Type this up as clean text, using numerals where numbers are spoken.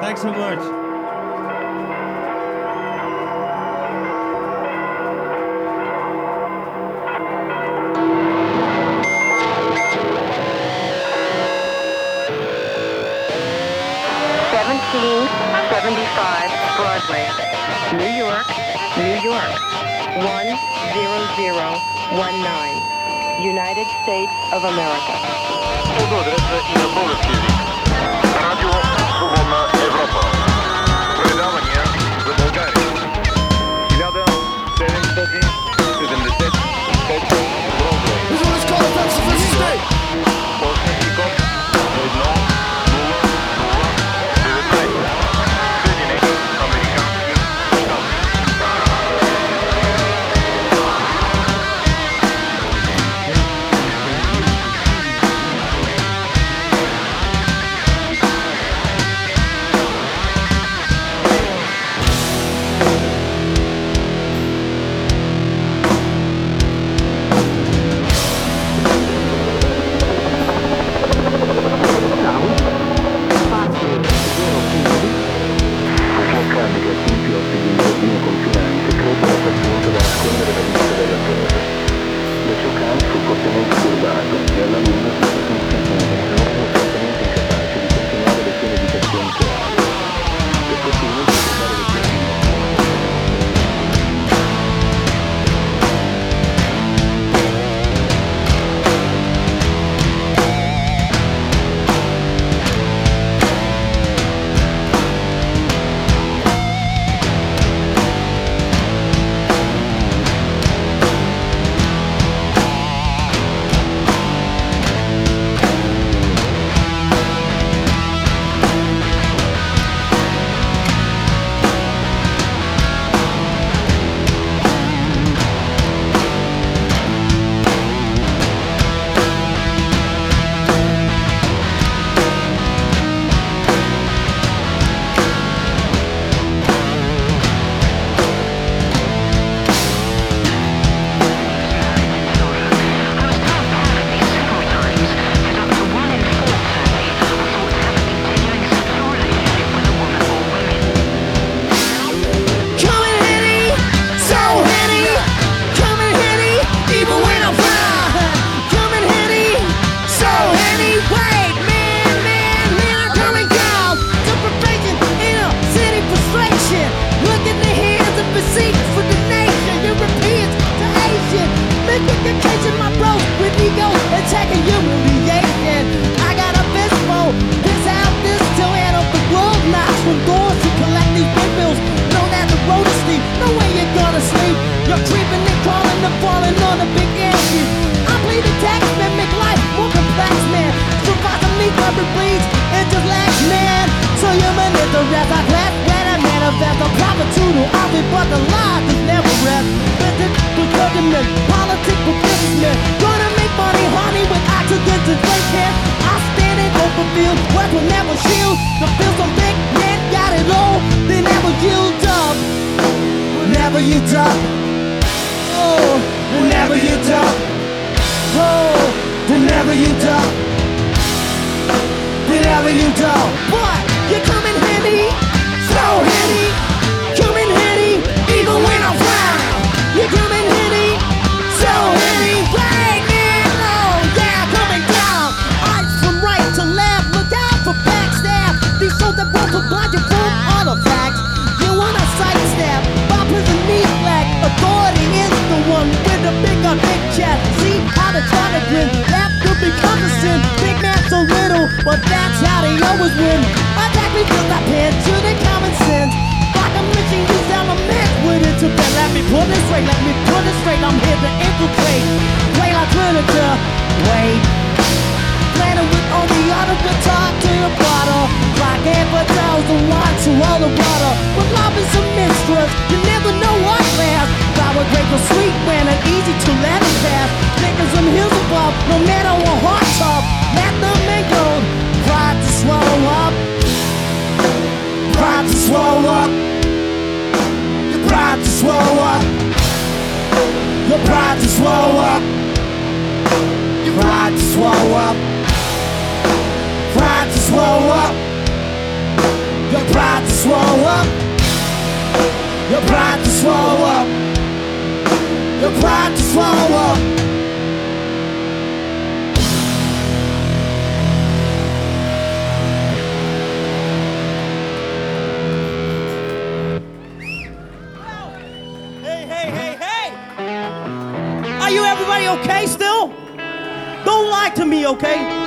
Thanks so much. Broadway, New York, New York, 10019, United States of America. Pod adresę Innopolis TV. Radio Swobodna Европа. Предавания за България. 1775 Бродвей. Почтенски код 10019. Съединени американски щати. Your pride to swallow up. Your pride to swallow up. Your pride to swallow up. Hey. Are you everybody okay still? Don't lie to me, okay?